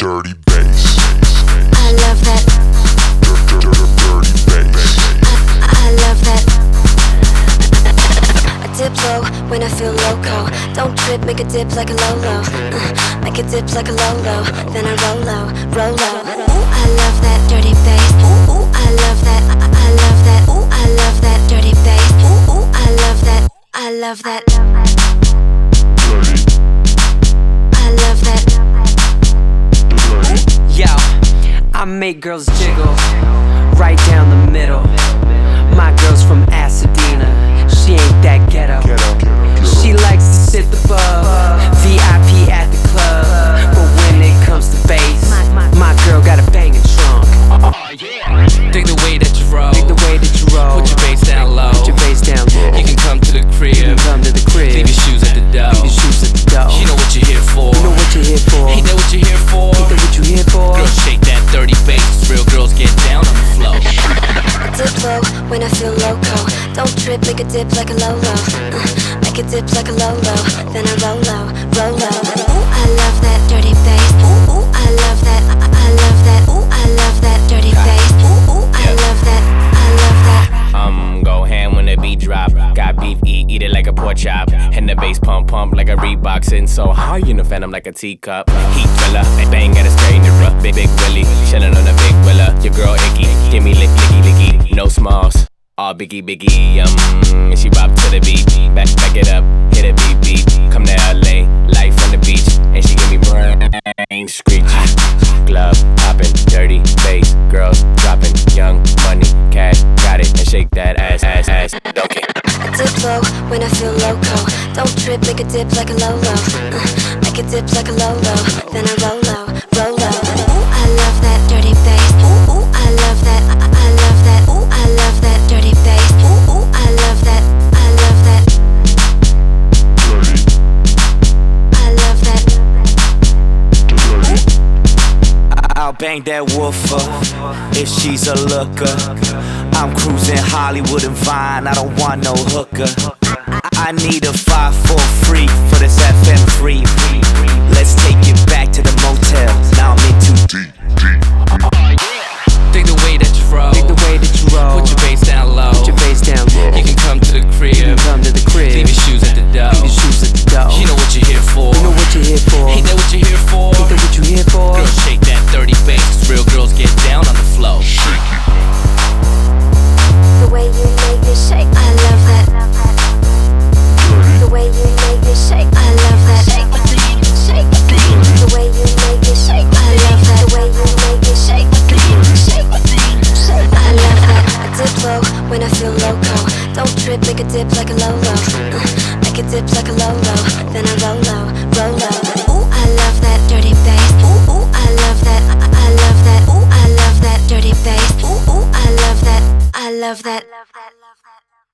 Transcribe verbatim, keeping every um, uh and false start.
dirty bass. I love that. Dirty bass. I, I love that. I dip low when I feel loco. Don't trip, make a dip like a Lolo. Uh, make a dip like a Lolo. Then I roll low, roll low. Ooh, I love that dirty bass. Ooh, ooh, I love that. I, I love that. Ooh, I love that dirty bass. Ooh, ooh, I love that. I love that. I love that. Yo, I make girls jiggle right down the middle. My girl's from Pasadena, she ain't that ghetto. She likes to sit above, V I P at the club. But when it comes to bass, my girl got a banging trunk. Dig the way that you roll. Dig the way that you roll. Put your bass down low. Put your bass down low. You can come to the crib. You can come to the crib. Leave your shoes at the door. Leave your shoes at the door. You know what you're here for. You know what you're here for. Ain't that what you're here for? Ain't that what you here for? Girl, shake that dirty bass. Real girls get down on the floor. Dip low when I feel loco. Don't trip, make a dip like a Lolo. Uh, make a dip like a Lolo. Then I roll low, roll low. Ooh, I love that dirty bass. Ooh, ooh, I love that. I, I love that. Ooh, I love that dirty bass. Ooh, ooh, I love that. I love that. Um, go ham when the beat drop. Got beef, eat, eat it like a pork chop. And the bass pump, pump like a Reebok. Sitting so hard, you know, phantom like a teacup. Heat thriller, bang at a screen the rough. Big, big Willie, chillin' on a big willa. Your girl icky, give me lick, licky, licky. No smalls, all biggie, biggie. Um, and she bop to the beat. Back, back it up, hit a beat, beat. Come to L A, life on the beach. And she give me brain screechy. Glove poppin', dirty bass. Girls dropping, young money, cash, got it. And shake that ass, ass, ass. Okay. I dip low when I feel loco. Don't trip, make a dip like a Lolo. Uh, make a dip like a Lolo. Then I roll low, roll low. Ooh, I love that dirty bass. Ooh, ooh, I love that. I, I love that. Ooh, I love that dirty bass. Ooh, ooh, I love that. I love that. I love that. I'll bang that woofer if she's a looker. I'm cruising Hollywood and Vine, I don't want no hooker. I need a five four free for this F M free. Let's take it back to the motel. Now I'm in too deep. Dig the way that you roll. Dig the way that you roll. Put your bass down low. Put your bass down low. You can come to the crib. You can come to the crib. Leave your shoes at the door. Leave your shoes at the door. You know what you're here for. You know what you're here for. Ain't that what you're here for? Ain't that what you here for? Girl, shake that dirty bass. Real girls get down on the floor. The way you make me shake, I love that. The way you make me shake, I love that. Shake, shake. The way you make me shake, I love that. The way you make me shake, shake, shake. I love that. I dip low when I feel loco. Don't trip, make a dip like a Lolo. Uh, make a dip like a Lolo. Then I roll low, roll low. Ooh, I love that dirty bass. Ooh, ooh, I love that. I, I love that. Ooh, I love that dirty bass. Ooh, ooh, I love that. I love that.